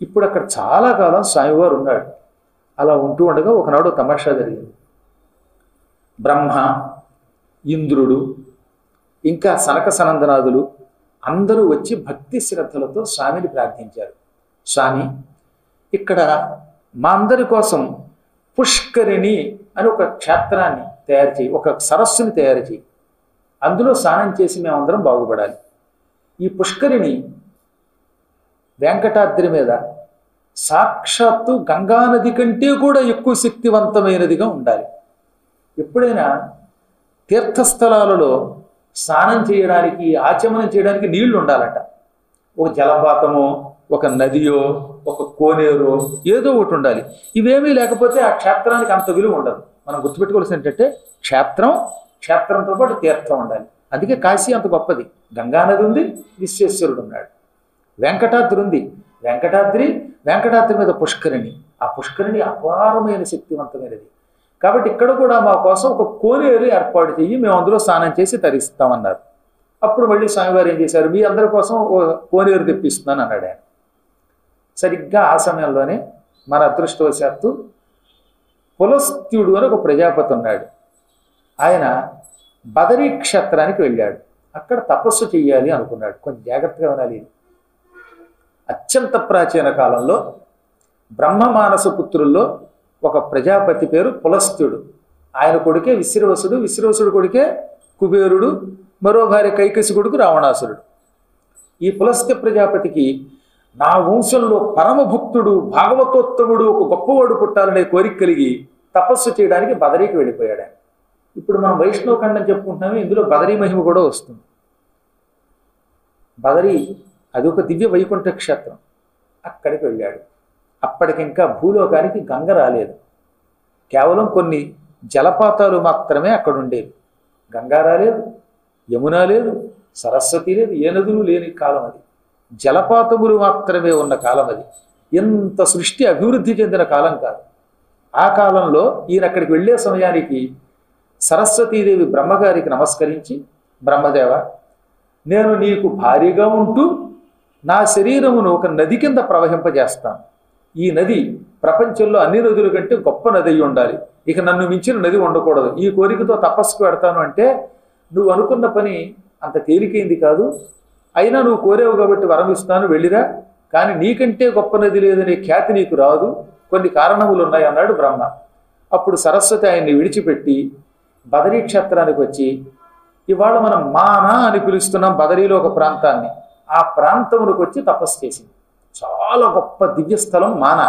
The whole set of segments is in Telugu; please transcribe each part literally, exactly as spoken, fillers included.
ఇప్పుడు అక్కడ చాలా కాలం స్వామివారు ఉన్నాడు. అలా ఉంటూ ఉండగా ఒకనాడు తమాషా జరిగింది. బ్రహ్మ, ఇంద్రుడు, ఇంకా సనక సనందనాదులు అందరూ వచ్చి భక్తి శ్రద్ధలతో స్వామిని ప్రార్థించారు. స్వామి, ఇక్కడ మా అందరి కోసం పుష్కరిణి అని ఒక క్షేత్రాన్ని తయారు చేయి, ఒక సరస్సుని తయారు చేయి, అందులో స్నానం చేసి మేమందరం బాగుపడాలి. ఈ పుష్కరిణి వెంకటాద్రి మీద సాక్షాత్తు గంగానది కంటే కూడా ఎక్కువ శక్తివంతమైనదిగా ఉండాలి. ఎప్పుడైనా తీర్థస్థలాలలో స్నానం చేయడానికి, ఆచమనం చేయడానికి నీళ్లు ఉండాలట. ఒక జలపాతమో, ఒక నదియో, ఒక కోనేరో ఏదో ఒకటి ఉండాలి. ఇవేమీ లేకపోతే ఆ క్షేత్రానికి అంత విలువ ఉండదు. మనం గుర్తుపెట్టుకోవాల్సి ఏంటంటే క్షేత్రం, క్షేత్రంతో పాటు తీర్థం ఉండాలి. అందుకే కాశీ అంత గొప్పది. గంగానది ఉంది, విశ్వేశ్వరుడు ఉన్నాడు. వెంకటాద్రి ఉంది, వెంకటాద్రి వెంకటాద్రి మీద పుష్కరిణి. ఆ పుష్కరిణి అపారమైన శక్తివంతమైనది. కాబట్టి ఇక్కడ కూడా మా కోసం ఒక కోనేరు ఏర్పాటు చెయ్యి, మేము అందులో స్నానం చేసి తరిస్తామన్నారు. అప్పుడు మళ్ళీ స్వామివారు ఏం చేశారు, మీ అందరి కోసం ఓ కోనేరు తెప్పిస్తున్నాను అన్నాడు ఆయన. సరిగ్గా ఆ సమయంలోనే మన అదృష్టవశాత్తు పులస్త్యుడు అని ఒక ప్రజాపతి ఉన్నాడు. ఆయన బదరీ క్షేత్రానికి వెళ్ళాడు. అక్కడ తపస్సు చెయ్యాలి అనుకున్నాడు. కొంచెం జాగ్రత్తగా ఉండాలి. అత్యంత ప్రాచీన కాలంలో బ్రహ్మమానస పుత్రుల్లో ఒక ప్రజాపతి పేరు పులస్త్యుడు. ఆయన కొడుకే విశ్రవసుడు, విశ్రవసుడు కొడుకే కుబేరుడు, మరో భార్య కైకసి కొడుకు రావణాసురుడు. ఈ పులస్త్య ప్రజాపతికి నా వంశంలో పరమభక్తుడు, భాగవతోత్తముడు, ఒక గొప్పవాడు పుట్టాలనే కోరిక కలిగి తపస్సు చేయడానికి బదరీకి వెళ్ళిపోయాడు ఆయన. ఇప్పుడు మనం వైష్ణవ ఖండం చెప్పుకుంటున్నాము, ఇందులో బదరీ మహిమ కూడా వస్తుంది. బదరీ అది ఒక దివ్య వైకుంఠ క్షేత్రం. అక్కడికి వెళ్ళాడు. అప్పటికింకా భూలోకానికి గంగ రాలేదు. కేవలం కొన్ని జలపాతాలు మాత్రమే అక్కడ ఉండేవి. గంగా రాలేదు, యమున లేదు, సరస్వతి లేదు, ఏ నదులు లేని కాలం అది. జలపాతములు మాత్రమే ఉన్న కాలం అది. ఎంత సృష్టి అభివృద్ధి చెందిన కాలం కాదు. ఆ కాలంలో ఈయన అక్కడికి వెళ్ళే సమయానికి సరస్వతీదేవి బ్రహ్మగారికి నమస్కరించి, బ్రహ్మదేవ, నేను నీకు భారీగా ఉంటూ నా శరీరమును ఒక నది కింద ప్రవహింపజేస్తాను. ఈ నది ప్రపంచంలో అన్ని నదుల కంటే గొప్ప నది అయి ఉండాలి. ఇక నన్ను మించిన నది ఉండకూడదు. ఈ కోరికతో తపస్సుకు పెడతాను అంటే నువ్వు అనుకున్న పని అంత తేలికైంది కాదు. అయినా నువ్వు కోరేవు కాబట్టి వరం ఇస్తాను, వెళ్ళిరా. కానీ నీకంటే గొప్ప నది లేదనే ఖ్యాతి నీకు రాదు, కొన్ని కారణములు ఉన్నాయి అన్నాడు బ్రహ్మ. అప్పుడు సరస్వతి ఆయన్ని విడిచిపెట్టి బదరీ క్షేత్రానికి వచ్చి, ఇవాళ మనం మానా అని పిలుస్తున్నాం బదరీలో ఒక ప్రాంతాన్ని, ఆ ప్రాంతమునికి వచ్చి తపస్సు చేసింది. చాలా గొప్ప దివ్యస్థలం మానా.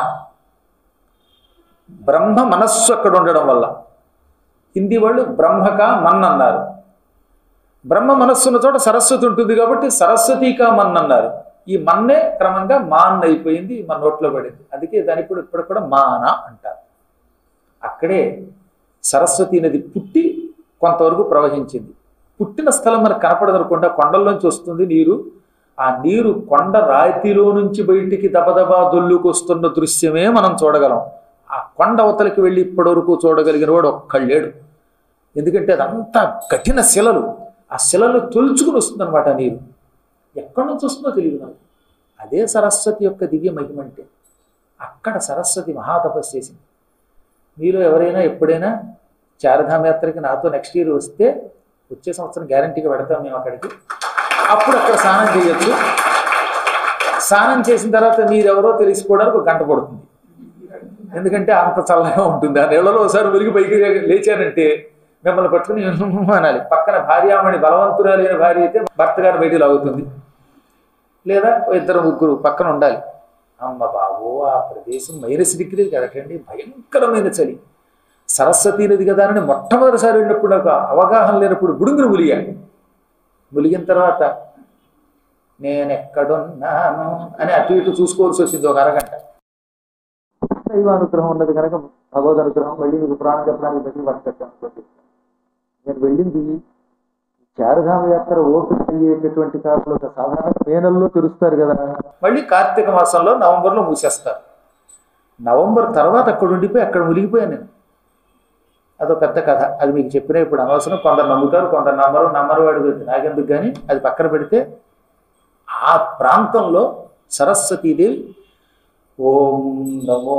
బ్రహ్మ మనస్సు అక్కడ ఉండడం వల్ల హిందీ వాళ్ళు బ్రహ్మక మన్ అన్నారు. బ్రహ్మ మనస్సున్న చోట సరస్వతి ఉంటుంది కాబట్టి సరస్వతీకా మన్ అన్నారు. ఈ మన్నే క్రమంగా మాన్ అయిపోయింది, మన నోట్లో పడింది. అందుకే దాని ఇప్పుడు ఇప్పుడు కూడా మాన అంటారు. అక్కడే సరస్వతీ నది పుట్టి కొంతవరకు ప్రవహించింది. పుట్టిన స్థలం మనకు కనపడదనుకుండా కొండల్లోంచి వస్తుంది నీరు. ఆ నీరు కొండ రాతిలో నుంచి బయటికి దబదబా దొల్లుకొస్తున్న దృశ్యమే మనం చూడగలం. ఆ కొండ అవతలకి వెళ్ళి ఇప్పటి వరకు చూడగలిగిన వాడు ఒక్కళ్ళేడు. ఎందుకంటే అదంతా కఠిన శిలలు. ఆ శిలలు తొలుచుకుని వస్తుంది అనమాట నీరు. ఎక్కడి నుంచి వస్తుందో తెలియదు మనకు. అదే సరస్వతి యొక్క దివ్య మహిమ అంటే. అక్కడ సరస్వతి మహాతపస్సు చేసింది. మీలో ఎవరైనా ఎప్పుడైనా చారధామ యాత్రకి నాతో నెక్స్ట్ ఇయర్ వస్తే, వచ్చే సంవత్సరం గ్యారంటీగా పెడతాం మేము అక్కడికి. అప్పుడు అక్కడ స్నానం చేయొచ్చు. స్నానం చేసిన తర్వాత మీరెవరో తెలుసుకోవడానికి ఒక గంట పడుతుంది. ఎందుకంటే అంత చల్లగా ఉంటుంది. ఆ నీళ్ళలో ఒకసారి మురిగి పైకి లేచారంటే మిమ్మల్ని పట్టుకుని అనాలి. పక్కన భార్యామణి బలవంతురాలైన భార్య అయితే భర్త గారు బయటికి లాగుతుంది, లేదా ఇద్దరు ముగ్గురు పక్కన ఉండాలి. అమ్మ బాబో, ఆ ప్రదేశం మైనస్ డిగ్రీలు కదటండి, భయంకరమైన చలి. సరస్వతీ నది కదా అని మొట్టమొదటిసారి వెళ్ళినప్పుడు నాకు అవగాహన లేనప్పుడు బుడుగులు ములిగాను. ములిగిన తర్వాత నేనెక్కడున్నాను అని అటు ఇటు చూసుకోవాల్సి వచ్చింది ఒక అరగంట. దైవానుగ్రహం ఉన్నది కనుక భగవద్ అనుగ్రహం మళ్ళీ మీకు ప్రాణం చెప్పడానికి బట్టి వర్తించండి. నేను వెళ్ళింది చారధామ యాత్ర ఓపిక అయ్యేటటువంటి కాలంలో, సాధారణ మే నెలలో తెరుస్తారు కదా, మళ్ళీ కార్తీక మాసంలో నవంబర్లో మూసేస్తారు. నవంబర్ తర్వాత అక్కడ ఉండిపోయి అక్కడ మునిగిపోయాను నేను. అదొక పెద్ద కథ. అది మీకు చెప్పినా ఇప్పుడు అనవసరం. కొందరు నమ్ముతారు, కొందరు నమ్మరు. నమ్మరు వాడు నాకెందుకు కానీ అది పక్కన పెడితే, ఆ ప్రాంతంలో సరస్వతీదేవి ఓం నమో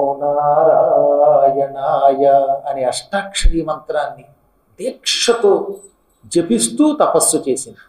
నారాయణాయ అనే అష్టాక్షరీ మంత్రాన్ని దీక్షతో జపిస్తూ తపస్సు చేసింది.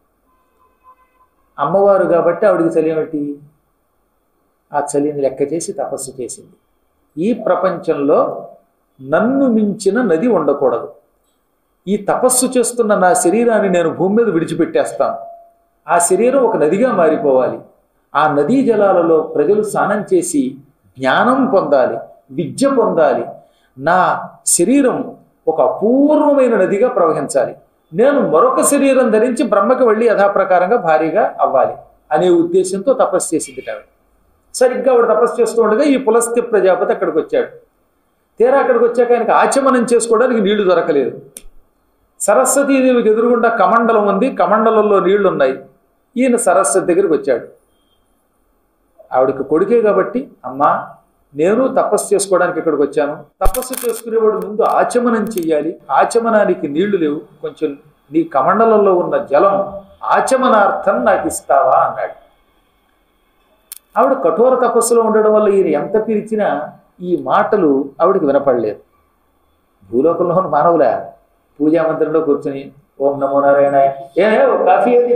అమ్మవారు కాబట్టి ఆవిడికి చలిమట్టి ఆ చలిని లెక్క చేసి తపస్సు చేసింది. ఈ ప్రపంచంలో నన్ను మించిన నది ఉండకూడదు. ఈ తపస్సు చేస్తున్న నా శరీరాన్ని నేను భూమి మీద విడిచిపెట్టేస్తాను. ఆ శరీరం ఒక నదిగా మారిపోవాలి. ఆ నదీ జలాలలో ప్రజలు స్నానం చేసి జ్ఞానం పొందాలి, విద్య పొందాలి. నా శరీరం ఒక అపూర్వమైన నదిగా ప్రవహించాలి. నేను మరొక శరీరం ధరించి బ్రహ్మకి వెళ్ళి యథాప్రకారంగా భారీగా అవ్వాలి అనే ఉద్దేశంతో తపస్సు చేసింది కాబట్టి సరిగ్గా ఆవిడ తపస్సు చేస్తూ ఉండగా ఈ పులస్త్య ప్రజాపతి అక్కడికి వచ్చాడు. తీరా అక్కడికి వచ్చాక ఆయనకు ఆచమనం చేసుకోవడానికి నీళ్లు దొరకలేదు. సరస్వతీదేవికి ఎదురుగుండా కమండలం ఉంది, కమండలంలో నీళ్లు ఉన్నాయి. ఈయన సరస్వతి దగ్గరికి వచ్చాడు. ఆవిడకి కొడుకే కాబట్టి, అమ్మా నేను తపస్సు చేసుకోవడానికి ఇక్కడికి వచ్చాను. తపస్సు చేసుకునేవాడు ముందు ఆచమనం చెయ్యాలి. ఆచమనానికి నీళ్లు లేవు, కొంచెం నీ కమండలంలో ఉన్న జలం ఆచమనార్థం నాకు ఇస్తావా అన్నాడు. ఆవిడ కఠోర తపస్సులో ఉండడం వల్ల ఈయన ఎంత పిలిచినా ఈ మాటలు ఆవిడకి వినపడలేదు. భూలోకంలో ఉన్న మానవుల పూజా మందిరంలో కూర్చొని ఓం నమో నారాయణ, ఏ కాఫీ అది,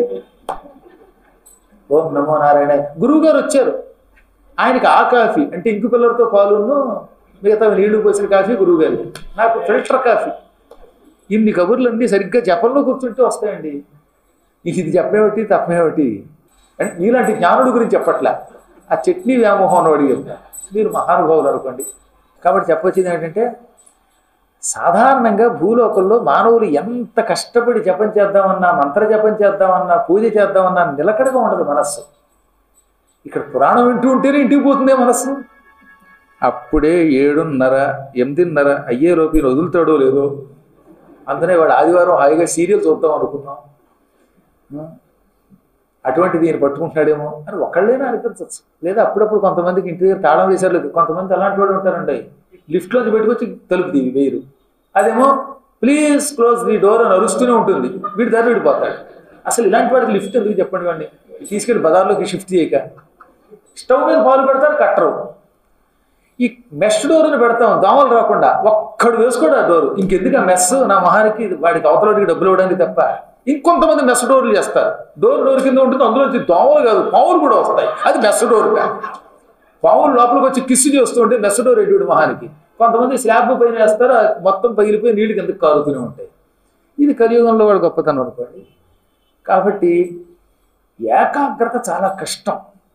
ఓం నమో నారాయణ. గురువు గారు వచ్చారు, ఆయనకి ఆ కాఫీ అంటే ఇంకు పిల్లలతో పాలును మిగతా నీళ్లు పోసిన కాఫీ గురువు గారు, నాకు ఫిల్టర్ కాఫీ. ఇన్ని కబుర్లన్నీ సరిగ్గా జపంలో కూర్చుంటే వస్తాయండి. నీకు ఇది చెప్పేవటి తప్పేవటి అంటే ఇలాంటి జ్ఞానుడి గురించి చెప్పట్లే, ఆ చట్నీ వ్యామోహం అడిగారు. మీరు మహానుభావులు అనుకోండి. కాబట్టి చెప్పొచ్చింది ఏంటంటే, సాధారణంగా భూలోకంలో మానవులు ఎంత కష్టపడి జపం చేద్దామన్నా, మంత్ర జపం చేద్దామన్నా, పూజ చేద్దామన్నా నిలకడగా ఉండదు మనస్సు. ఇక్కడ పురాణం వింటూ ఉంటేనే ఇంటికి పోతుందే మనస్సు. అప్పుడే ఏడున్నర ఎనిమిదిన్నర అయ్యే లోపు ఈయన వదులుతాడో లేదో, అందునే వాడు ఆదివారం హాయిగా సీరియల్ చూద్దాం అనుకున్నాం, అటువంటిది ఈయన పట్టుకుంటున్నాడేమో అని ఒకళ్ళైనా అనిపించవచ్చు. లేదా అప్పుడప్పుడు కొంతమందికి ఇంటి దగ్గర తాళం వేసారు లేదు, కొంతమంది అలాంటి వాళ్ళు ఉంటారండి. లిఫ్ట్లోంచి పెట్టుకొచ్చి తలుపు తీవి వేయరు, అదేమో ప్లీజ్ క్లోజ్ ది డోర్ అని అరుస్తూనే ఉంటుంది. వీడి దారి విడిపోతాడు. అసలు ఇలాంటి వాడికి లిఫ్ట్ ఎందుకు చెప్పండి? వాడిని తీసుకెళ్ళి బజార్లోకి షిఫ్ట్ చేయక స్టవ్ మీద పాలు పెడతారు, కట్టరు. ఈ మెష్ డోర్ అని పెడతాం దోమలు రాకుండా, ఒక్కడు వేసుకోడు ఆ డోరు. ఇంకెందుకు ఆ మెస్ నా మహానికి, వాడికి అవతలకి డబ్బులు ఇవ్వడానికి తప్ప. ఇంకొంతమంది మెస్ డోర్లు చేస్తారు, డోర్ డోర్ కింద ఉంటుంది, అందులో దోమలు కాదు పావులు కూడా వస్తాయి. అది మెస్ డోర్ కాదు. పావులు లోపలికి వచ్చి కిస్సు చేస్తూ ఉంటే మెస్ డోర్ ఎటువంటి మహానికి. కొంతమంది స్లాబ్ పైన వేస్తారు, మొత్తం పగిలిపోయి నీళ్ళు కిందకి కారుతూనే ఉంటాయి. ఇది కలియుగంలో వాడు గొప్పతనం అనుకోండి. కాబట్టి ఏకాగ్రత చాలా కష్టం,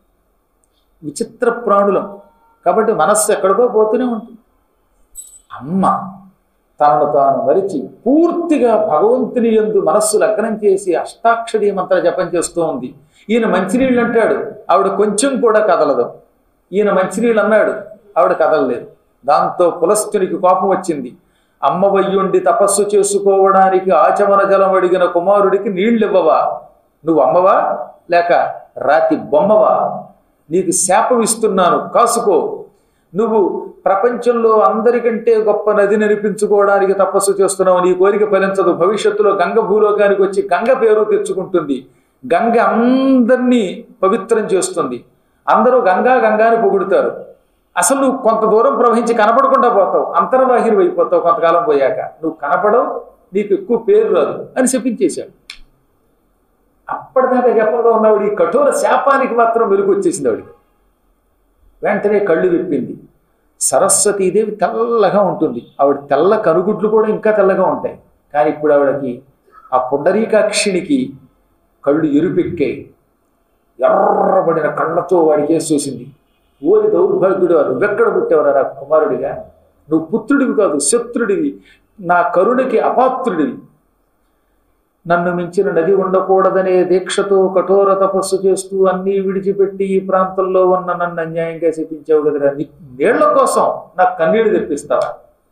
విచిత్ర ప్రాణులం. కాబట్టి మనస్సు ఎక్కడికో పోతూనే ఉంటుంది. అమ్మ తనను తాను మరిచి పూర్తిగా భగవంతుని యందు మనస్సు లగ్నం చేసి అష్టాక్షరీ మంత్ర జపం చేస్తూ ఉంది. ఈయన మంచినీళ్ళు అంటాడు, ఆవిడ కొంచెం కూడా కదలదు. ఈయన మంచినీళ్ళు అన్నాడు, ఆవిడ కదలలేదు. దాంతో పులస్తునికి కోపం వచ్చింది. అమ్మ వయ్యుండి తపస్సు చేసుకోవడానికి ఆచమన జలం అడిగిన కుమారుడికి నీళ్ళు ఇవ్వవా? నువ్వు అమ్మవా లేక రాతి బొమ్మవా? నీకు శాపం ఇస్తున్నాను, కాసుకో. నువ్వు ప్రపంచంలో అందరికంటే గొప్ప నది నడిపించుకోవడానికి తపస్సు చేస్తున్నావు. నీ కోరిక ఫలించదు. భవిష్యత్తులో గంగ భూలోకానికి వచ్చి గంగ పేరు తెచ్చుకుంటుంది. గంగ అందరినీ పవిత్రం చేస్తుంది. అందరూ గంగా గంగాని పొగుడుతారు. అసలు నువ్వు కొంత దూరం ప్రవహించి కనపడకుండా పోతావు, అంతర్వాహిని అయిపోతావు. కొంతకాలం పోయాక నువ్వు కనపడవు, నీకు ఎక్కువ పేరు రాదు అని చెప్పించేశాడు. అప్పటిదాకా జపంలో ఉన్నవాడు ఈ కఠోర శాపానికి మాత్రం వెలుగు వచ్చేసింది ఆవిడికి. వెంటనే కళ్ళు విప్పింది. సరస్వతీదేవి తెల్లగా ఉంటుంది, ఆవిడ తెల్ల కనుగుడ్లు కూడా ఇంకా తెల్లగా ఉంటాయి. కానీ ఇప్పుడు ఆవిడకి ఆ పుండరీకాక్షినికి కళ్ళు ఎరుపెక్కాయి. ఎర్రబడిన కళ్ళతో వాడికి చూసింది. ఓరి దౌర్భాగ్యుడు, నువ్వెక్కడ పుట్టేవరా నా కుమారుడిగా? నువ్వు పుత్రుడివి కాదు, శత్రుడివి, నా కరుణకి అపాత్రుడివి. నన్ను మించిన నది ఉండకూడదనే దీక్షతో కఠోర తపస్సు చేస్తూ అన్నీ విడిచిపెట్టి ఈ ప్రాంతంలో ఉన్న నన్ను అన్యాయంగా శపించావు కదరా, నీ నీళ్ల కోసం నాకు కన్నీళ్లు తెప్పిస్తావా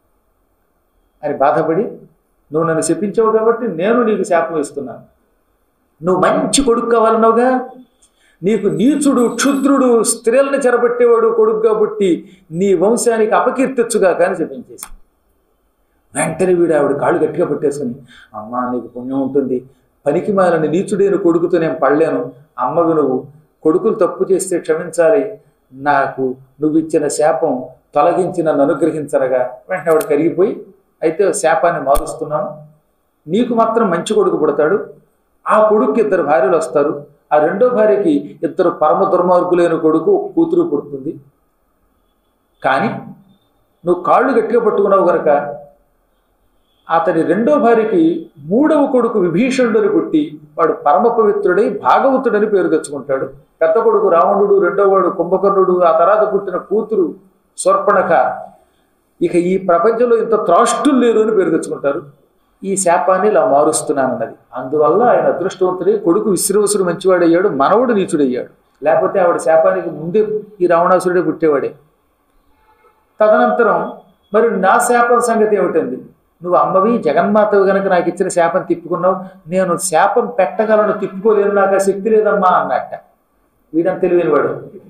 అని బాధపడి, నువ్వు నన్ను శపించావు కాబట్టి నేను నీకు శాపం ఇస్తున్నాను. నువ్వు మంచి కొడుకు కావాలన్నావుగా, నీకు నీచుడు క్షుద్రుడు స్త్రీలను చెరబట్టేవాడు కొడుకుగా పుట్టి నీ వంశానికి అపకీర్తిచ్చుగా కానీ చెప్పించేసి. వెంటనే వీడు ఆవిడ కాళ్ళు గట్టిగా పెట్టేసుకుని, అమ్మా నీకు పుణ్యం ఉంటుంది, పనికి మాలని నీచుడైన కొడుకుతో నేను పడలేను, అమ్మవి నువ్వు, కొడుకులు తప్పు చేస్తే క్షమించాలి, నాకు నువ్వు ఇచ్చిన శాపం తొలగించి నన్ను అనుగ్రహించరగా. వెంటనే ఆవిడ కరిగిపోయి, అయితే శాపాన్ని మారుస్తున్నాను, నీకు మాత్రం మంచి కొడుకు పుడతాడు, ఆ కొడుకు ఇద్దరు భార్యలు వస్తారు, ఆ రెండో భార్యకి ఇద్దరు పరమ దుర్మార్గులైన కొడుకు ఒక కూతురు పుడుతుంది. కానీ నువ్వు కాళ్ళు గట్టిగా పట్టుకున్నావు కనుక అతని రెండో భార్యకి మూడవ కొడుకు విభీషణుడిని పుట్టి వాడు పరమ పవిత్రుడై భాగవతుడని పేరు తెచ్చుకుంటాడు. పెద్ద కొడుకు రావణుడు, రెండో వాడు కుంభకర్ణుడు, ఆ తర్వాత పుట్టిన కూతురు శూర్పణఖ. ఇక ఈ ప్రపంచంలో ఇంత త్రాష్టులు లేరు అని పేరు తెచ్చుకుంటారు. ఈ శాపాన్ని ఇలా మారుస్తున్నానన్నది. అందువల్ల ఆయన అదృష్టవంతుడే, కొడుకు విశ్రవసుడు మంచివాడయ్యాడు, మనవుడు నీచుడయ్యాడు. లేకపోతే ఆవిడ శాపానికి ముందే ఈ రావణాసురుడే పుట్టేవాడే. తదనంతరం మరి నా శాపం సంగతి ఏమిటంది? నువ్వు అమ్మవి జగన్మాతవి గనక నాకు ఇచ్చిన శాపం తిప్పుకున్నావు, నేను శాపం పెట్టగలను, తిప్పుకోలేను, నాకు ఆ శక్తి లేదమ్మా అన్నట్ట. వీడంత తెలివైనవాడు,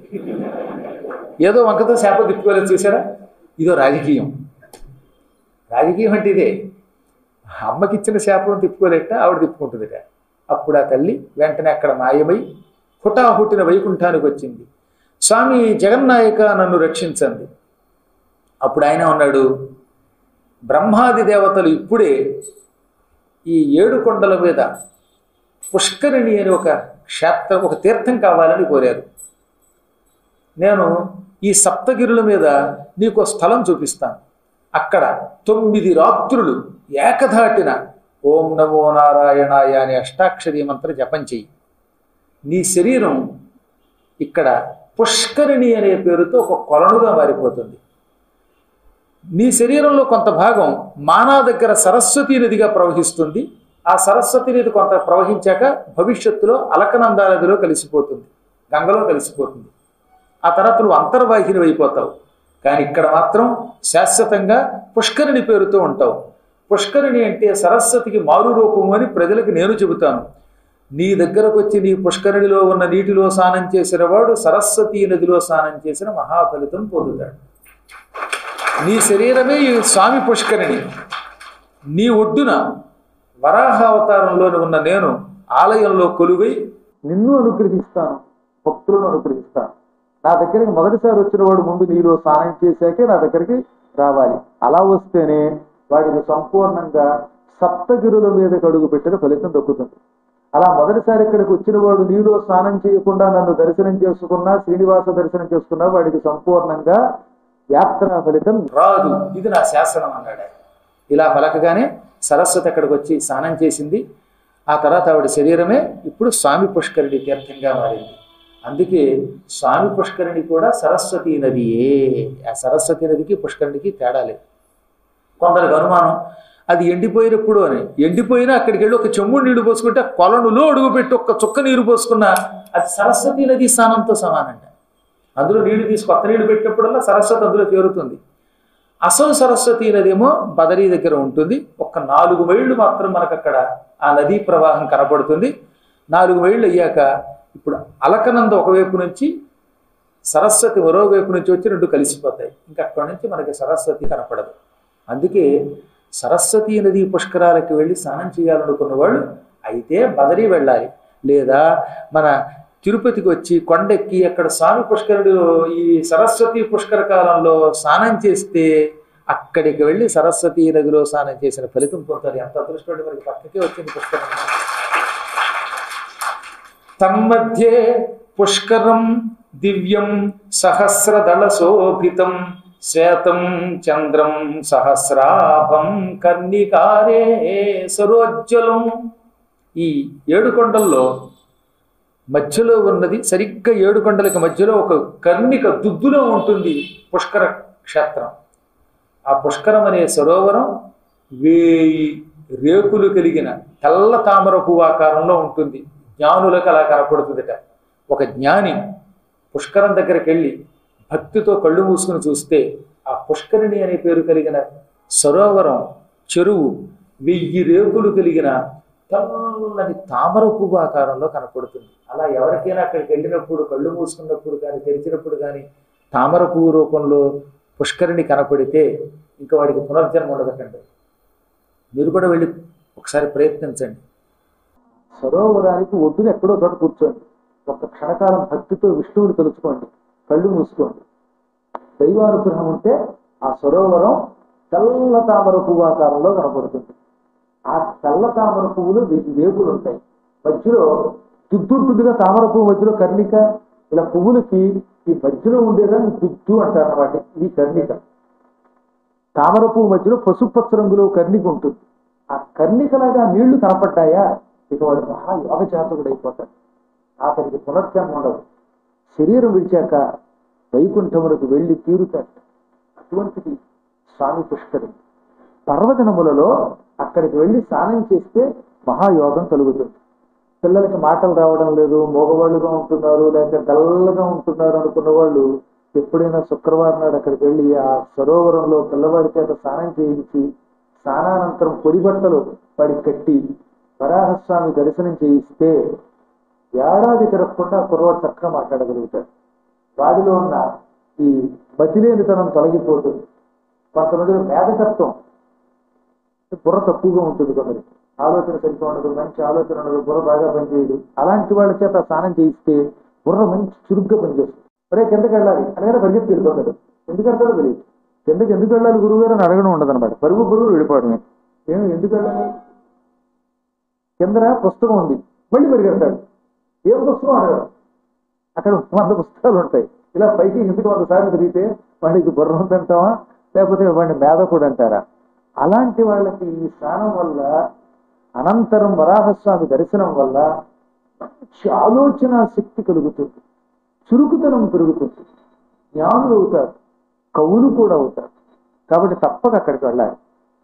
ఏదో వంకతో శాపం తిప్పుకోలేదు. చూసారా, ఇదో రాజకీయం. రాజకీయం అంటే ఇదే. అమ్మకి ఇచ్చిన శాపం తిప్పుకోలేట, ఆవిడ తిప్పుకుంటుందిట. అప్పుడు ఆ తల్లి వెంటనే అక్కడ మాయమై హుటాహుటిన వైకుంఠానికి వచ్చింది. స్వామి జగన్నాయక నన్ను రక్షించండి. అప్పుడు ఆయన ఉన్నాడు, బ్రహ్మాది దేవతలు ఇప్పుడే ఈ ఏడు కొండల మీద పుష్కరిణి అని ఒక క్షేత్రం, ఒక తీర్థం కావాలని కోరారు. నేను ఈ సప్తగిరుల మీద నీకు స్థలం చూపిస్తాను, అక్కడ తొమ్మిది రాత్రులు ఏకధాటిన ఓం నమో నారాయణాయ అనే అష్టాక్షరీ మంత్ర జపం చెయ్యి. నీ శరీరం ఇక్కడ పుష్కరిణి అనే పేరుతో ఒక కొలనుగా మారిపోతుంది. నీ శరీరంలో కొంత భాగం మానా దగ్గర సరస్వతీ నదిగా ప్రవహిస్తుంది. ఆ సరస్వతి నది కొంత ప్రవహించాక భవిష్యత్తులో అలకనందా నదిలో కలిసిపోతుంది, గంగలో కలిసిపోతుంది. ఆ తర్వాత నువ్వు అంతర్వాహిని అయిపోతావు. కానీ ఇక్కడ మాత్రం శాశ్వతంగా పుష్కరిణి పేరుతో ఉంటావు. పుష్కరిణి అంటే సరస్వతికి మారు రూపము అని ప్రజలకు నేను చెబుతాను. నీ దగ్గరకు వచ్చి నీ పుష్కరిణిలో ఉన్న నీటిలో స్నానం చేసిన వాడు సరస్వతీ నదిలో స్నానం చేసిన మహాఫలితం పొందుతాడు. నీ శరీరమే ఈ స్వామి పుష్కరిణి. నీ ఒడ్డున వరాహావతారంలోని ఉన్న నేను ఆలయంలో కొలువై నిన్ను అనుగ్రహిస్తాను, భక్తులను అనుగ్రహిస్తాను. నా దగ్గరికి మొదటిసారి వచ్చిన వాడు ముందు నీలో స్నానం చేశాకే నా దగ్గరికి రావాలి. అలా వస్తేనే వాడికి సంపూర్ణంగా సప్తగిరుల మీద అడుగు పెట్టిన ఫలితం దక్కుతుంది. అలా మొదటిసారి ఇక్కడికి వచ్చిన వాడు నీలో స్నానం చేయకుండా నన్ను దర్శనం చేసుకున్నా, శ్రీనివాస దర్శనం చేసుకున్నా వాడికి సంపూర్ణంగా యాత్రా ఫలితం రాదు. ఇది నా శాసనం అన్నాడు. ఇలా పలకగానే సరస్వతి అక్కడికి వచ్చి స్నానం చేసింది. ఆ తర్వాత ఆవిడ శరీరమే ఇప్పుడు స్వామి పుష్కరిణి తీర్థంగా మారింది. అందుకే స్వామి పుష్కరిణి కూడా సరస్వతీ నదియే. ఆ సరస్వతీ నదికి పుష్కరిణికి తేడా లేదు. కొందరికి అనుమానం, అది ఎండిపోయినప్పుడు అని. ఎండిపోయినా అక్కడికి వెళ్ళి ఒక చెమ్ముడు నీళ్లు పోసుకుంటే కొలనులో అడుగుపెట్టి ఒక్క చుక్క నీరు పోసుకున్నా అది సరస్వతీ నది స్నానంతో సమానంట. అందులో నీళ్లు తీసి కొత్త నీళ్లు పెట్టినప్పుడల్లా సరస్వతి అందులో చేరుతుంది. అసలు సరస్వతీ నది ఏమో బదరీ దగ్గర ఉంటుంది. ఒక్క నాలుగు మైళ్ళు మాత్రం మనకు అక్కడ ఆ నదీ ప్రవాహం కనపడుతుంది. నాలుగు మైళ్ళు అయ్యాక ఇప్పుడు అలకనంద ఒకవైపు నుంచి, సరస్వతి మరోవైపు నుంచి వచ్చి రెండు కలిసిపోతాయి. ఇంకా అక్కడి నుంచి మనకి సరస్వతి కనపడదు. అందుకే సరస్వతీ నది పుష్కరాలకి వెళ్ళి స్నానం చేయాలనుకున్న వాళ్ళు అయితే బదరీ వెళ్ళాలి, లేదా మన తిరుపతికి వచ్చి కొండెక్కి అక్కడ స్వామి పుష్కరుడిలో ఈ సరస్వతి పుష్కర కాలంలో స్నానం చేస్తే అక్కడికి వెళ్ళి సరస్వతీ నదిలో స్నానం చేసిన ఫలితం పొందుతారు. ఎంత అదృష్టం, మనకి పక్కకే వచ్చింది పుష్కరం. తన్మధ్యే పుష్కరం దివ్యం సహస్రదళ శోభితం శ్వేతం చంద్రం సహస్రాభం కర్ణికారే సరోజ్వలం. ఈ ఏడు కొండల్లో మధ్యలో ఉన్నది, సరిగ్గా ఏడు కొండలకి మధ్యలో ఒక కర్ణిక దుద్దులో ఉంటుంది పుష్కర క్షేత్రం. ఆ పుష్కరం అనే సరోవరం వేయి రేకులు కలిగిన తెల్ల తామర పువ్వు ఆకారంలో ఉంటుంది. జ్ఞానులకు అలా కనపడుతుందట. ఒక జ్ఞాని పుష్కరం దగ్గరికి వెళ్ళి భక్తితో కళ్ళు మూసుకుని చూస్తే ఆ పుష్కరిణి అనే పేరు కలిగిన సరోవరం చెరువు వెయ్యి రేకులు కలిగిన తెల్లని తామర పువ్వు ఆకారంలో కనపడుతుంది. అలా ఎవరికైనా అక్కడికి వెళ్ళినప్పుడు కళ్ళు మూసుకున్నప్పుడు కానీ తెరిచినప్పుడు కానీ తామర పువ్వు రూపంలో పుష్కరిణి కనపడితే ఇంకా వాడికి పునర్జన్మ ఉండదటండి. మీరు కూడా వెళ్ళి ఒకసారి ప్రయత్నించండి. సరోవరానికి ఒడ్డున ఎక్కడో చోట కూర్చోండి, ఒక క్షణకాలం భక్తితో విష్ణువుని తెలుసుకోండి. కళ్ళు మూసుకోండి. దైవానుగ్రహం ఉంటే ఆ సరోవరం తెల్ల తామర పువ్వు ఆకారంలో కనపడుతుంది. ఆ తెల్ల తామర పువ్వులు వెయ్యి వేపులు ఉంటాయి. మధ్యలో దుద్దుంటుందిగా తామర పువ్వు మధ్యలో కర్ణిక. ఇలా పువ్వులకి ఈ మధ్యలో ఉండేదాన్ని దుద్దు అంటారు అన్నమాట. ఇది కర్ణిక. తామర పువ్వు మధ్యలో పసుపు పచ్చ రంగులో కర్ణిక ఉంటుంది. ఆ కర్ణికలాగా నీళ్లు కనపడ్డాయా ఇక వాడు మహా యోగ జాతకుడు అయిపోతాడు. అతనికి పునర్జన్మ ఉండదు. శరీరం విడిచాక వైకుంఠములకు వెళ్ళి తీరుతాడు. అటువంటిది స్వామి పుష్కరిణి. పర్వదినములలో అక్కడికి వెళ్ళి స్నానం చేస్తే మహాయోగం కలుగుతుంది. పిల్లలకి మాటలు రావడం లేదు, మగవాళ్ళుగా ఉంటున్నారు, లేక డల్లగా ఉంటున్నారు అనుకున్న వాళ్ళు ఎప్పుడైనా శుక్రవారం నాడు అక్కడికి వెళ్ళి ఆ సరోవరంలో పిల్లవాడి చేత స్నానం చేయించి స్నానానంతరం పొడి బట్టలు వాడికి కట్టి వరాహస్వామి దర్శనం చేయిస్తే ఏడాది తిరగకుండా కుర్రవాడు చక్కగా మాట్లాడగలుగుతాడు. వాడిలో ఉన్న ఈ బతిలేనితనం తొలగిపోతుంది. కొంతమందిలో మేధకత్వం, బుర్ర తక్కువగా ఉంటుంది, కొందరికి ఆలోచన సరిగ్గా ఉండదు, మంచి ఆలోచన ఉండదు, బుర్ర బాగా పనిచేయదు. అలాంటి వాళ్ళ చేత స్నానం చేయిస్తే బుర్ర మంచి చురుగ్గా పనిచేస్తుంది. మరే కిందకి వెళ్ళాలి అనగానే పరిగెత్తి వెళ్ళిపోతాడు. ఎందుకు వెళ్తాడో తెలియదు. కిందకి ఎందుకు వెళ్ళాలి గురువు గారు అని అడగడం ఉండదు అనమాట. పరుగు గురువు వెళ్ళిపోవడమే. ఏమి ఎందుకు వెళ్ళాలి? కిందన పుస్తకం ఉంది, మళ్ళీ పరిగెడతాడు. ఏం పుస్తకం అడగడం. అక్కడ వంద పుస్తకాలు ఉంటాయి. ఇలా పైకి ఎందుకు వంద సార్లు తిరిగితే వాడికి బుర్ర ఉందంటావా, లేకపోతే వాడిని మేధకుడు అంటారా? అలాంటి వాళ్ళకి ఈ స్నానం వల్ల, అనంతరం వరాహస్వామి దర్శనం వల్ల మంచి ఆలోచన శక్తి కలుగుతుంది, చురుకుతనం పెరుగుతుంది, జ్ఞానులు అవుతారు, కవులు కూడా అవుతారు. కాబట్టి తప్పక అక్కడికి వెళ్ళాలి.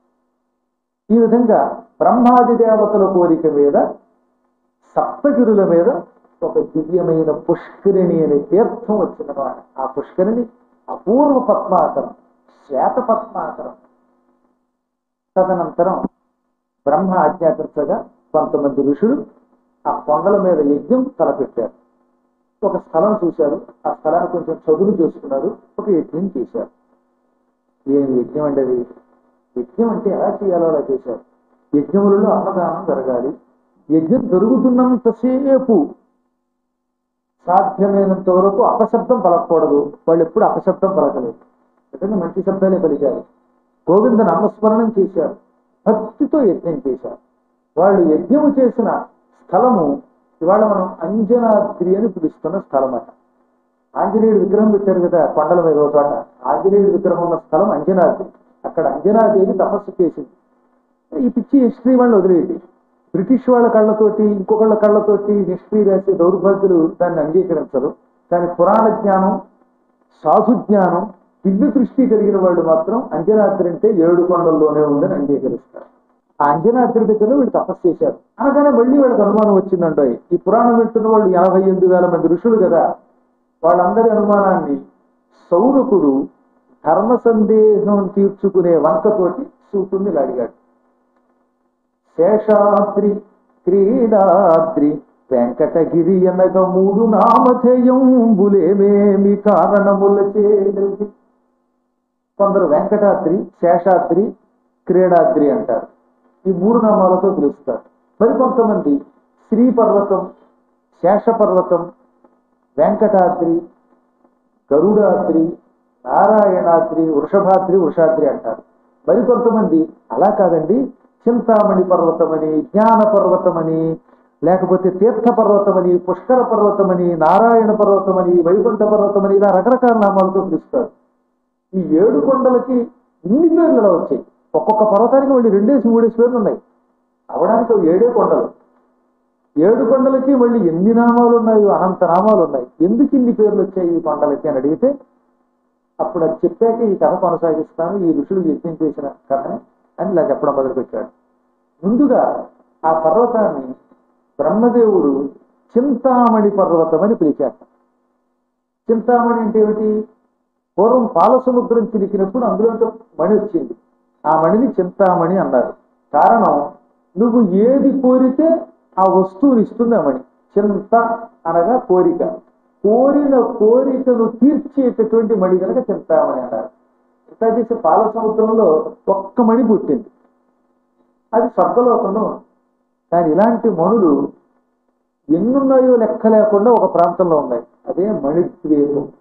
ఈ విధంగా బ్రహ్మాది దేవతల కోరిక మీద సప్తగిరుల మీద ఒక దివ్యమైన పుష్కరిణి అనే తీర్థం వచ్చినమాట. ఆ పుష్కరిణి అపూర్వ పద్మాకరం, శ్వేత పద్మాకరం. తదనంతరం బ్రహ్మ ఆజ్ఞాపించగా కొంతమంది ఋషులు ఆ కొండల మీద యజ్ఞం తలపెట్టారు. ఒక స్థలం చూశారు, ఆ స్థలాన్ని కొంచెం చదువు చేసుకున్నారు, ఒక యజ్ఞం చేశారు. ఏం యజ్ఞం అంటే అది? యజ్ఞం అంటే ఎలా చేయాలో అలా చేశారు. యజ్ఞములలో అన్నదానం జరగాలి. యజ్ఞం జరుగుతున్నంతసేపు సాధ్యమైనంత వరకు అపశబ్దం పలకూడదు. వాళ్ళు ఎప్పుడు అపశబ్దం పలకలేదు, ఎందుకంటే మంచి శబ్దాలే పలికారు. గోవింద నామస్మరణం చేశారు, భక్తితో యజ్ఞం చేశారు. వాళ్ళు యజ్ఞము చేసిన స్థలము ఇవాళ మనం అంజనాద్రి అని పిలుస్తున్న స్థలం అట. ఆంజనేయుడు విగ్రహం పెట్టారు కదా కొండల మీద ఒక చోట. ఆంజనేయుడు విగ్రహం ఉన్న స్థలం అంజనాద్రి. అక్కడ అంజనాదేవి తపస్సు చేసింది. ఈ పిచ్చి హిస్టరీ వాళ్ళు వదిలేయండి. బ్రిటిష్ వాళ్ళ కళ్ళతోటి, ఇంకొకళ్ళ కళ్ళతోటి హిస్టరీ రాసే దౌర్భాగ్యులు దాన్ని అంగీకరించరు. కానీ పురాణ జ్ఞానం, సాధు జ్ఞానం, దివ్య దృష్టి కలిగిన వాళ్ళు మాత్రం అంజనాద్రి అంటే ఏడు కొండల్లోనే ఉందని అంగీకరిస్తారు. ఆ అంజనాద్రి దగ్గర వీళ్ళు తపస్సు చేశారు. అనగానే మళ్ళీ వాళ్ళకి అనుమానం వచ్చిందంట. ఈ పురాణం వింటున్న వాళ్ళు ఎనభై ఎనిమిది వేల మంది ఋషులు కదా, వాళ్ళందరి అనుమానాన్ని సౌరకుడు ధర్మ సందేహం తీర్చుకునే వంకతోటి సూతుని అడిగాడు. శేషాద్రి క్రీడాద్రి వెంకటగిరి అనగ మూడు నామధేయంబులేమేమి కారణముల చేసి. కొందరు వెంకటాద్రి, శేషాద్రి, క్రీడాద్రి అంటారు. ఈ మూడు నామాలతో పిలుస్తారు. మరి కొంతమంది శ్రీ పర్వతం, శేష పర్వతం, వెంకటాద్రి, గరుడాద్రి, నారాయణాద్రి, వృషభాద్రి, వృషాద్రి అంటారు. మరి కొంతమంది అలా కాదండి, చింతామణి పర్వతమని, జ్ఞాన పర్వతమని, లేకపోతే తీర్థ పర్వతమని, పుష్కర పర్వతమని, నారాయణ పర్వతమని, వైకుంఠ పర్వతమని, ఇలా రకరకాల నామాలతో పిలుస్తారు. ఈ ఏడు కొండలకి ఇన్ని పేర్లు ఎలా వచ్చాయి? ఒక్కొక్క పర్వతానికి మళ్ళీ రెండేసి మూడేసి పేర్లు ఉన్నాయి. అవడానికి ఏడే కొండలు. ఏడు కొండలకి మళ్ళీ ఎన్ని నామాలు ఉన్నాయో, అనంత నామాలు ఉన్నాయి. ఎందుకు ఇన్ని పేర్లు వచ్చాయి ఈ కొండలకి అని అడిగితే అప్పుడు అది చెప్పాక ఈ కథ కొనసాగిస్తాను, ఈ ఋషులు యజ్ఞం చేసిన కథని అని ఇలా చెప్పడం మొదలుపెట్టాడు. ముందుగా ఆ పర్వతాన్ని బ్రహ్మదేవుడు చింతామణి పర్వతం అని పిలిచాడు. చింతామణి అంటే ఏమిటి? పూర్వం పాల సముద్రం చిలికినప్పుడు అందులో మణి వచ్చింది. ఆ మణిని చింతామణి అన్నారు. కారణం, నువ్వు ఏది కోరితే ఆ వస్తువుని ఇస్తుంది ఆ మణి. చింత అనగా కోరిక, కోరిన కోరికను తీర్చేటటువంటి మణి కనుక చింతామణి అన్నారు. ఇంత చేసే పాల సముద్రంలో ఒక్క మణి పుట్టింది, అది స్వర్గలోకంలో ఉంది. కానీ ఇలాంటి మణులు ఎన్నున్నాయో లెక్క లేకుండా ఒక ప్రాంతంలో ఉన్నాయి. అదే మణిద్వీపం.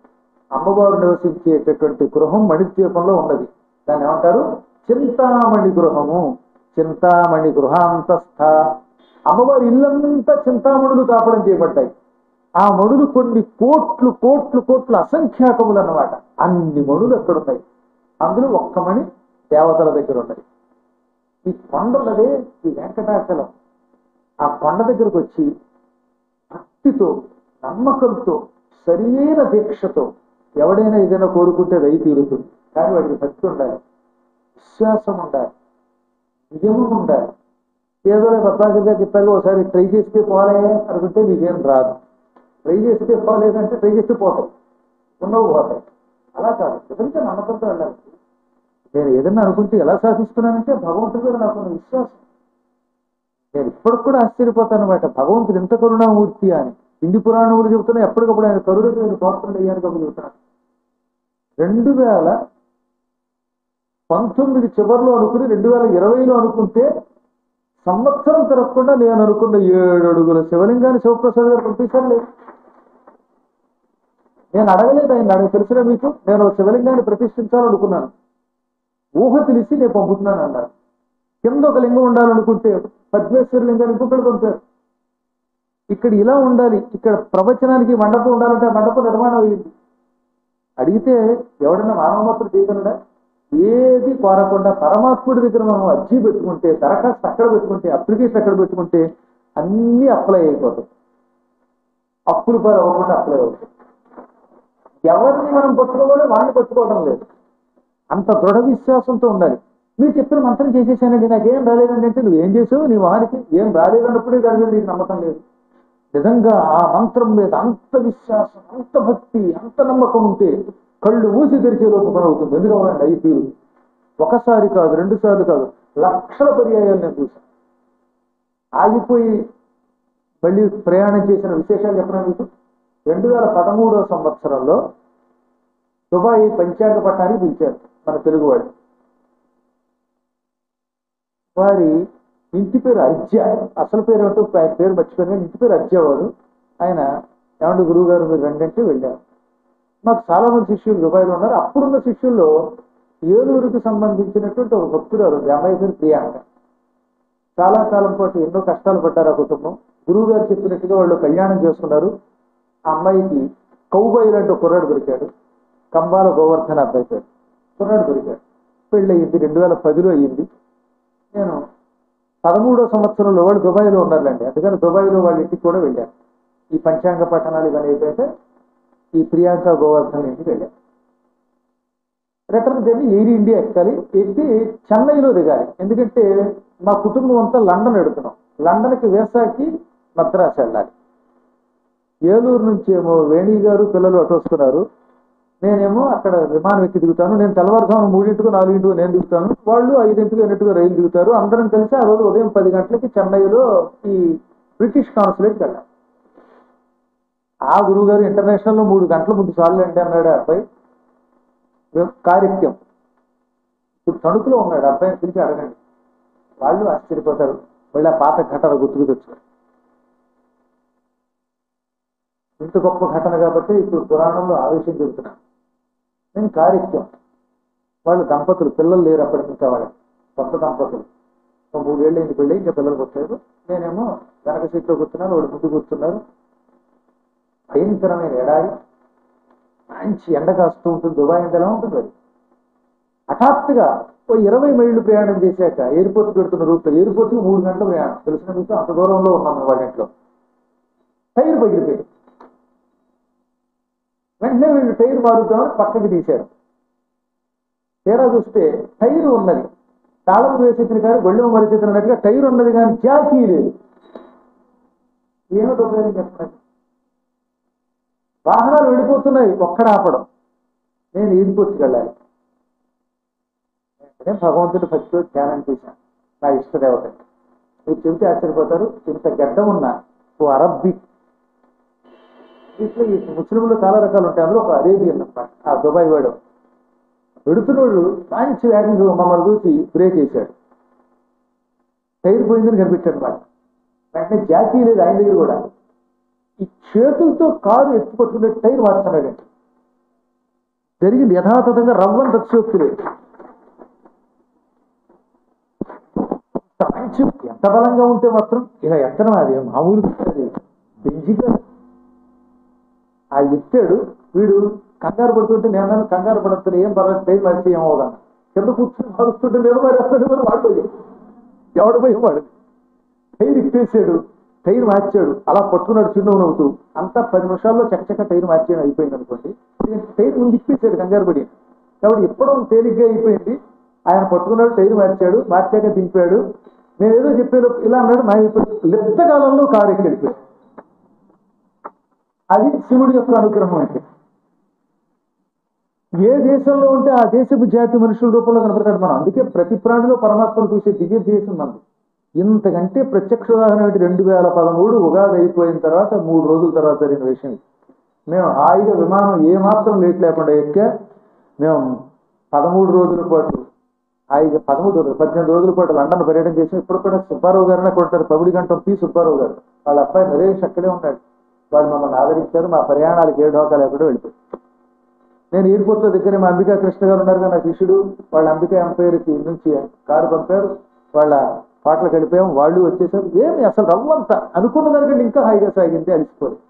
అమ్మవారు నివసించేటటువంటి గృహం మణిద్వీపంలో ఉన్నది. దాన్ని ఏమంటారు? చింతామణి గృహము. చింతామణి గృహాంతస్థ. అమ్మవారి ఇల్లంతా చింతామణులు తాపడం చేయబడ్డాయి. ఆ మణులు కొన్ని కోట్లు కోట్లు కోట్లు అసంఖ్యాకములు అన్నమాట. అన్ని మణులు అక్కడ ఉన్నాయి. అందులో ఒక్క మణి దేవతల దగ్గర ఉన్నాయి. ఈ కొండలదే ఈ వెంకటాచలం. ఆ కొండ దగ్గరకు వచ్చి భక్తితో నమ్మకంతో సరైన దీక్షతో ఎవడైనా ఏదైనా కోరుకుంటే దయ తీరుతుంది. కానీ వాడికి భక్తి ఉండాలి, విశ్వాసం ఉండాలి, నియమం ఉండాలి. ఏదో పద్మాకర్గా చెప్పాక ఒకసారి ట్రై చేస్తే పోలే అనుకుంటే నీకేం రాదు. ట్రై చేస్తే పోలేదంటే ట్రై చేస్తే పోతాయి, ఉన్నవు పోతాయి. అలా కాదు, ఎదురుగా నమ్మకంతో వెళ్ళాలి. నేను ఏదన్నా అనుకుంటే ఎలా సాధిస్తున్నానంటే భగవంతుడి మీద నాకు విశ్వాసం. నేను ఇప్పటికి కూడా ఆశ్చర్యపోతాను అనమాట, భగవంతుడు ఎంత కరుణామూర్తి అని. హిందీ పురాణములు చెబుతున్నా ఎప్పటికప్పుడు ఆయన కరుణకు నేను పాత్రలు అయ్యాను కబులు చెబుతున్నాను. రెండు వేల పంతొమ్మిది చివరిలో అనుకుని రెండు వేల ఇరవైలో అనుకుంటే సంవత్సరం తిరగకుండా నేను అనుకున్న ఏడు అడుగుల శివలింగాన్ని శివప్రసాద్ గారు పంపించారు. లేదు, నేను అడగలేదు ఆయన. అడగ తెలిసినా మీకు నేను శివలింగాన్ని ప్రతిష్ఠించాలనుకున్నాను. ఊహ తెలిసి నేను పంపుతున్నాను అన్నారు. కింద ఒక లింగం ఉండాలనుకుంటే పద్మేశ్వర లింగాన్ని ఇంకొకటి పంపారు. ఇక్కడ ఇలా ఉండాలి, ఇక్కడ ప్రవచనానికి మండపం ఉండాలంటే ఆ మండపం నిర్మాణం అయ్యింది. అడిగితే ఎవడన్నా మానవమాత్రుడు చేయగలడా? ఏది కోరకుండా పరమాత్ముడి దగ్గర మనం అర్జీ పెట్టుకుంటే, దరఖాస్తు అక్కడ పెట్టుకుంటే, అప్లికేషన్ అక్కడ పెట్టుకుంటే అన్నీ అప్లై అయిపోతాయి. అప్పులు పని అవ్వకుండా అప్లై అవుతాయి. ఎవరిని మనం పట్టుకోవాలి, వాడిని పట్టుకోవడం లేదు. అంత దృఢ విశ్వాసంతో ఉండాలి. మీరు చెప్పిన మంత్రం చేసేసానండి, నాకేం రాలేదండి అంటే నువ్వేం చేసావు? నీ వారికి ఏం రాలేదన్నప్పుడే దాని మీద నీకు నమ్మకం లేదు. నిజంగా ఆ మంత్రం మీద అంత విశ్వాసం, అంత భక్తి, అంత నమ్మకం ఉంటే కళ్ళు మూసి తెరిచే లోపు పని అవుతుంది. ఎందుకంటే అయి తీరు ఒకసారి కాదు, రెండు సార్లు కాదు, లక్షల పర్యాయాలు నేను చూశాను. ఆగిపోయి మళ్ళీ ప్రయాణం చేసిన విశేషాలు చెప్పినా మీకు. రెండు వేల పదమూడవ సంవత్సరంలో దుబాయ్ పంచాంగ పట్టానికి పిలిచారు మన తెలుగువాడు. వారి ఇంటి పేరు అర్జ, అసలు పేరు అంటూ ఆయన పేరు మర్చిపోయిన ఇంటి పేరు అర్జవాడు. ఆయన ఏమంటే గురువు గారు మీరు రెండంటే వెళ్ళారు. మాకు చాలా మంది శిష్యులు దుబాయ్లో ఉన్నారు. అప్పుడున్న శిష్యుల్లో ఏలూరుకి సంబంధించినటువంటి ఒక భక్తురాలు, అమ్మాయి పేరు ప్రియాంక. చాలా కాలం పాటు ఎన్నో కష్టాలు పడ్డారు ఆ కుటుంబం. గురువు గారు చెప్పినట్టుగా వాళ్ళు కళ్యాణం చేసుకున్నారు. ఆ అమ్మాయికి కౌబాయి లాంటి ఒక కుర్రాడు దొరికాడు. కంబాల గోవర్ధన అబ్బాయి పేరు. కుర్రాడు దొరికాడు. పెళ్ళి అయ్యింది, రెండు వేల పదిలో అయ్యింది. నేను పదమూడో సంవత్సరంలో వాళ్ళు దుబాయ్లో ఉన్నారులేండి, అందుకని దుబాయ్లో వాళ్ళ ఇంటికి కూడా వెళ్ళాను. ఈ పంచాంగ పట్టణాలు ఇవన్నీ అయిపోయితే ఈ ప్రియాంక గోవర్ధన్ ఇంటికి వెళ్ళాను. రిటర్న్ జర్నీ ఎయిర్ ఇండియా ఎక్కాలి. ఎక్కి చెన్నైలో దిగాలి. ఎందుకంటే మా కుటుంబం అంతా లండన్ ఎడుతున్నాం. లండన్కి వేసాకి మద్రాసు వెళ్ళాలి. ఏలూరు నుంచి ఏమో వేణి గారు పిల్లలు అటు వస్తున్నారు. నేనేమో అక్కడ విమానం ఎక్కి దిగుతాను. నేను తెల్లవారుజామున మూడింటికి నాలుగింటికి నేను దిగుతాను. వాళ్ళు ఐదింటికి ఎన్నింటిగా రైలు దిగుతారు. అందరం కలిసి ఆ రోజు ఉదయం పది గంటలకి చెన్నైలో ఈ బ్రిటిష్ కాన్సులేట్కి వెళ్ళాం. ఆ గురువు గారు ఇంటర్నేషనల్లో మూడు గంటల ముందు సార్లు అండి అన్నాడు అబ్బాయి. కార్యక్రమం ఇప్పుడు తణుకులో ఉన్నాడు. అబ్బాయిని పిలిచి అడగండి, వాళ్ళు ఆశ్చర్యపోతారు. మళ్ళీ ఆ పాత ఘటన గుర్తుకు తెచ్చారు. ఇంత గొప్ప ఘటన కాబట్టి ఇప్పుడు పురాణంలో ఆ విషయం చెబుతున్నాను. నేను కార్యక్రమం వాళ్ళు దంపతులు, పిల్లలు లేరు అప్పటికి, ఇంకా వాళ్ళకి కొత్త దంపతులు. ఒక మూడేళ్ళు అయింది పెళ్ళి, ఇంకా పిల్లలు వచ్చారు. నేనేమో వెనక సీట్లో కూర్చున్నాను, వాడు ముందు కూర్చున్నారు. భయంకరమైన ఎడారి, మంచి ఎండ కాస్తూ ఉంటుంది. దుబాయ్ అంటే ఎలా ఉంటుంది అది. హఠాత్తుగా ఓ ఇరవై మైళ్ళు ప్రయాణం చేశాక ఎయిర్పోర్ట్ పెడుతున్న రూట్లో, ఎయిర్పోర్ట్కి మూడు గంటల ప్రయాణం. తెలిసిన మీకు అంత దూరంలో ఉన్నాము వాళ్ళ ఇంట్లో. టైర్ పగిలిపోయింది. వెంటనే వీళ్ళు టైర్ మారుద్దామని పక్కకి తీశారు. తీరా చూస్తే టైర్ ఉన్నది, తాళం వేసేసిన కానీ గొళ్ళెం మరిచేసిన అన్నట్టుగా టైర్ ఉన్నది కానీ జాకీ లేదు. ఏమో ఉపయోగం చెప్తున్నాను. వాహనాలు వెళ్ళిపోతున్నాయి, ఒక్కడ ఆపడం. నేను ఎయిర్పోర్ట్కి వెళ్ళాలి. నేను భగవంతుడి భక్తితో ధ్యానం చేశాను. నా ఇష్టదేవత. మీరు చెబితే ఆశ్చర్యపోతారు. ఇంత గడ్డం ఉన్న ఓ అరబ్బీ, ఇట్లా ఈ ముస్లింలు చాలా రకాలు ఉంటాయి. అందులో ఒక అరేబియన్ అన్నమాట. ఆ దుబాయ్ వాడు వెడుతున్నోడు మంచి వేగంగా మమ్మల్ని చూసి బ్రేక్ వేశాడు. టైర్ పోయిందని కనిపించాడు మాట. వెంటనే జాకీ లేదు ఆయన దగ్గర కూడా. ఈ చేతులతో కారు ఎత్తుపట్టుకునే టైర్ మార్చాడండి. జరిగింది యథాతథంగా రవ్వని తత్సోక్తి లేదు. మంచి ఎంత బలంగా ఉంటే మాత్రం ఇలా ఎత్తడం అది మామూలు అది బెంజిగా ఆ ఎత్తాడు. వీడు కంగారు పడుతుంటే నేను కంగారు పడుతుంది, ఏం పర్వాలేదు టైం మరిచి ఏమవుదా కింద కూర్చొని మరుస్తుంటే నేను మరి వస్తాడు మరి వాడిపోయాడు. ఎవడు పోయి వాడు టైర్ ఇప్పేసాడు, టైర్ మార్చాడు. అలా పట్టుకున్నాడు చిన్న నవ్వుతూ. అంతా పది నిమిషాల్లో చక్కచక్క టైర్ మార్చేయడం అయిపోయింది అనుకోండి. టైర్ ముందు ఇప్పేసాడు కంగారు పడి. కాబట్టి ఇప్పడం తేలిగ్గా అయిపోయింది. ఆయన పట్టుకున్నాడు, టైర్ మార్చాడు, మార్చాక దింపాడు. నేను ఏదో చెప్పాను ఇలా అన్నాడు. మా లెప్త కాలంలో కారు ఎక్కి వెళ్ళిపోయాడు. అది శివుడి యొక్క అనుగ్రహం. అంటే ఏ దేశంలో ఉంటే ఆ దేశపు జాతి మనుషుల రూపంలో కనపడతాడు మనం. అందుకే ప్రతి ప్రాణిలో పరమాత్మను చూసే దివ్య దేశం మనది. ఇంతకంటే ప్రత్యక్ష ఉదాహరణ ఏంటి, రెండు వేల పదమూడు ఉగాది అయిపోయిన తర్వాత మూడు రోజుల తర్వాత జరిగిన విషయం. మేము హాయిగా విమానం ఏమాత్రం లేట్ లేకుండా ఎక్కా. మేము పదమూడు రోజుల పాటు హాయిగా పదమూడు రోజులు పద్దెనిమిది రోజుల పాటు లండన్ పర్యటన చేసాం. ఇప్పుడు కూడా సుబ్బారావు గారిని కొడతారు, పబడి గంటం పి సుబ్బారావు గారు. వాళ్ళ అబ్బాయి నరేష్ అక్కడే ఉన్నాడు. వాళ్ళు మమ్మల్ని ఆదరించారు. మా ప్రయాణాలకు ఏ డోకా లేకుండా వెళ్ళిపోయి నేను ఎయిర్పోర్ట్ లో దగ్గర మా అంబికా కృష్ణ గారు ఉన్నారు కదా నా శిష్యుడు. వాళ్ళ అంబికా ఎంపైర్కి నుంచి కారు పంపారు. వాళ్ళ పాటలకు వెళ్ళిపోయాం. వాళ్ళు వచ్చేసారు. ఏమి అసలు రవ్వంతా అనుకున్న దానికంటే ఇంకా హాయిగా సాగింది. అలిసిపోలేదు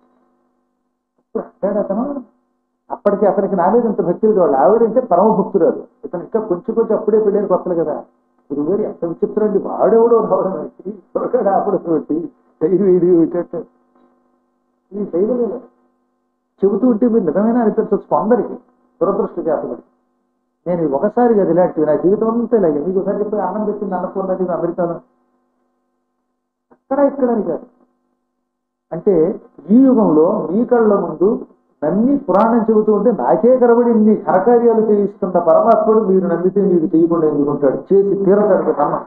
అతను. అప్పటికి అతనికి నా మీద ఇంత భక్తి లేదు. వాళ్ళు ఆవిడంటే పరమ భక్తురాలు. ఇతను ఇంకా కొంచెం కొంచెం అప్పుడే పెళ్ళారు కొత్తలు కదా. గురుగారు ఎంత విచిత్రం అండి, వాడెవడో రావడం ఏంటి, త్వరగా ఆపడం ఏంటి, టైరు వేడి పెట్టేట్టు ఈ టైరు చెబుతూ ఉంటే మీరు నిజమైన అనిపించవచ్చు కొందరికి దురదృష్ట జాతకుడు. నేను ఒకసారి అది ఇలాంటివి నా జీవితం అంతా ఇలాగే. మీకు ఒకసారి చెప్పి అన్నం పెట్టింది అన్నపూర్ణది అమెరికాలో. అక్కడ ఇక్కడ అని కాదు. అంటే ఈ యుగంలో మీ కళ్ళ ముందు నమ్మి పురాణం చెబుతూ ఉంటే నాకే కనబడి ఇన్ని ఘనకార్యాలు చేయిస్తున్న పరమాత్ముడు మీరు నమ్మితే మీకు చేయకుండా ఎందుకుంటాడు, చేసి తీరతాడు నమ్మ.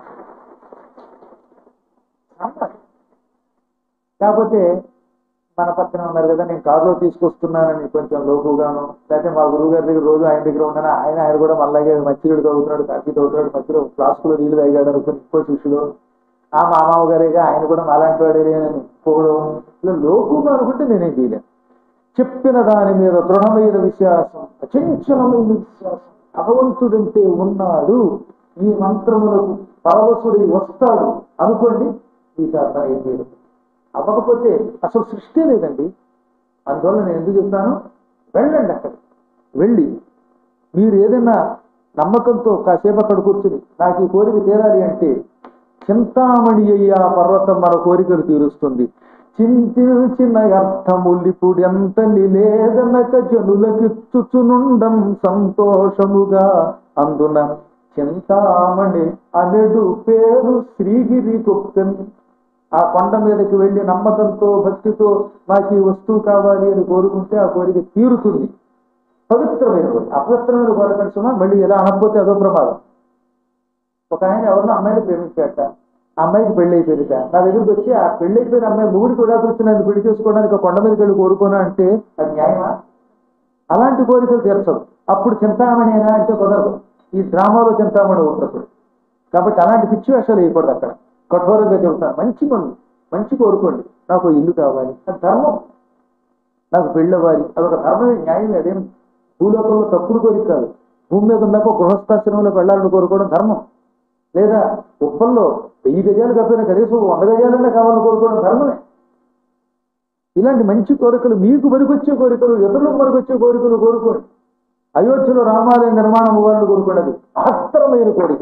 కాకపోతే మన పక్కన ఉన్నారు కదా, నేను కారులో తీసుకొస్తున్నానని కొంచెం లోకుగాను, లేకపోతే మా గురువు గారి దగ్గర రోజు ఆయన దగ్గర ఉన్నాను, ఆయన ఆయన కూడా మళ్ళాగే మంచినీళ్ళు తవ్వుతున్నాడు, కాఫీ తవ్వుతున్నాడు, మధ్యలో ఫ్లాస్కులో నీళ్లు తాగాడు అనుకుని ఇంకో శిష్యుడు, ఆ మామావ గారేగా ఆయన కూడా మాలాంటి వాడే అని పోవడం, ఇలా లోకుగా అనుకుంటే నేనేం చేయలేను. చెప్పిన దాని మీద దృఢమైన విశ్వాసం, అచంచలమైన విశ్వాసం, భగవంతుడంటే ఉన్నాడు, ఈ మంత్రములకు పరవశుడి వస్తాడు అనుకోండి, ఈ కారణం ఏం చేయలేదు. అవ్వకపోతే అసలు సృష్టి లేదండి. అందువల్ల నేను ఎందుకు చెప్తాను, వెళ్ళండి. అక్కడ వెళ్ళి మీరు ఏదైనా నమ్మకంతో కాసేపు అక్కడ కూర్చుని నాకు ఈ కోరిక తీరాలి అంటే చింతామణి అయ్యా పర్వతం మన కోరికలు తీరుస్తుంది. చింతించిన అర్థములిపుడు ఎంత నిలేదనక జనులకిచ్చుచునుండం సంతోషముగా అందున చింతామణి అనెడు పేరు శ్రీగిరి గొప్పని. ఆ కొండ మీదకి వెళ్ళి నమ్మకంతో భక్తితో నాకు ఈ వస్తువు కావాలి అని కోరుకుంటే ఆ కోరిక తీరుతుంది. పవిత్రమైన కోరిక, అపవిత్రమైన కోరిక సుమా మళ్ళీ ఎలా అనకపోతే అదో ప్రమాదం. ఒక ఆయన ఎవరినో అమ్మాయిని ప్రేమించాట, ఆ అమ్మాయికి పెళ్లి అయిపోయిందిట. నా దగ్గరికి వచ్చి ఆ పెళ్లి అయిపోయిన అమ్మాయి మొగుడి కూడా వచ్చి నన్ను పెళ్లి చేసుకోవడానికి కొండ మీదకి వెళ్ళి కోరుకోనా అంటే అది న్యాయమా? అలాంటి కోరికలు తీర్చదు. అప్పుడు చింతామణి అయినా అంటే కుదరదు. ఈ డ్రామాలో చింతామణి ఉన్నప్పుడు. కాబట్టి అలాంటి పిచ్చి వేషాలు వేయకూడదు. అక్కడ కఠోరంగా చెబుతాను, మంచి పనులు మంచి కోరుకోండి. నాకు ఇల్లు కావాలి, అది ధర్మం. నాకు పెళ్ళవ్వాలి, అదొక ధర్మమే, న్యాయం. అదేం భూలోకంలో తప్పుడు కోరిక కాదు. భూమి మీద ఉన్నాక గృహస్థాశ్రమంలోకి వెళ్ళాలని కోరుకోవడం ధర్మం. లేదా ఉప్పల్లో వెయ్యి గజాలు కప్పిన కనీసం వంద గజాలన్నా కావాలని కోరుకోవడం ధర్మమే. ఇలాంటి మంచి కోరికలు, మీకు మరికొచ్చే కోరికలు, ఇతరులకు మరికొచ్చే కోరికలు కోరుకోండి. అయోధ్యలో రామాలయ నిర్మాణం అవ్వాలని కోరుకోండి, అది మహత్తరమైన కోరిక.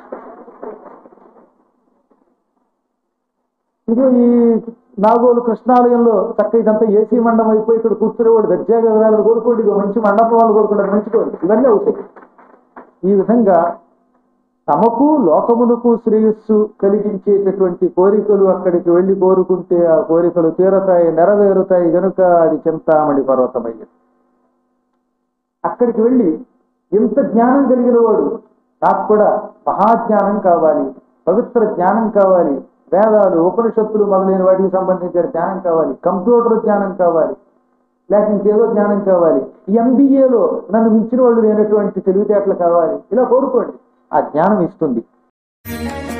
ఇది ఈ నాగోలు కృష్ణాలయంలో చక్క ఇదంతా ఏసీ మండపం అయిపోయి ఇక్కడ కూర్చునేవాడు దర్జాగా వెళ్ళాలని కోరుకోండి, ఇది మంచి మండపం వాళ్ళు కోరుకోండి, మంచి కోరిక. ఇవన్నీ అవుతాయి. ఈ విధంగా తమకు లోకమునకు శ్రేయస్సు కలిగించేటటువంటి కోరికలు అక్కడికి వెళ్ళి కోరుకుంటే ఆ కోరికలు తీరతాయి, నెరవేరుతాయి. కనుక అది చింతామణి పర్వతమయ్యేది. అక్కడికి వెళ్ళి ఇంత జ్ఞానం కలిగిన వాడు, నాకు కూడా మహాజ్ఞానం కావాలి, పవిత్ర జ్ఞానం కావాలి, వేదాలు ఉపనిషత్తులు మొదలైన వాటికి సంబంధించిన జ్ఞానం కావాలి, కంప్యూటర్ జ్ఞానం కావాలి, లేక ఇంకేదో జ్ఞానం కావాలి, ఎంబీఏలో నన్ను మించిన వాళ్ళు లేనటువంటి తెలివితేటలు కావాలి, ఇలా కోరుకోండి, ఆ జ్ఞానం ఇస్తుంది.